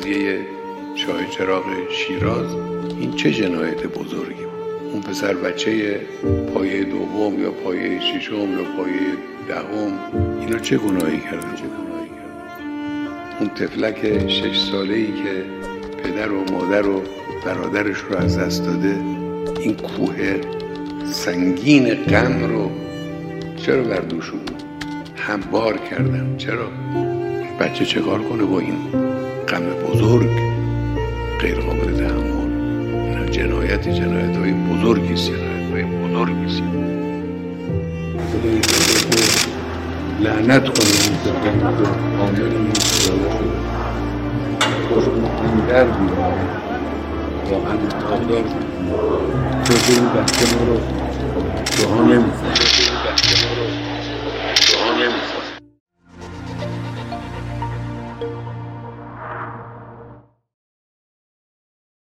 قضیه چاه چراغ شیراز این چه جنایت بزرگی بود. اون پسر بچه پایه دوم یا پایه ششم یا پایه دهم اینا چه گناهی کرده؟ اون تفلک 6 ساله‌ای که پدر و مادر و برادرش رو از دست داده، این کوه سنگین غم رو چرا بر دوشون هموار کردن؟ چرا؟ بچه چه کار کنه با این غم بزرگ؟ غیر قابل تحمل. اینا جنایت‌های بزرگیست. لعنت کنه این زبان رو عامل این این دردی واقعا تابدار شده این بچه ما رو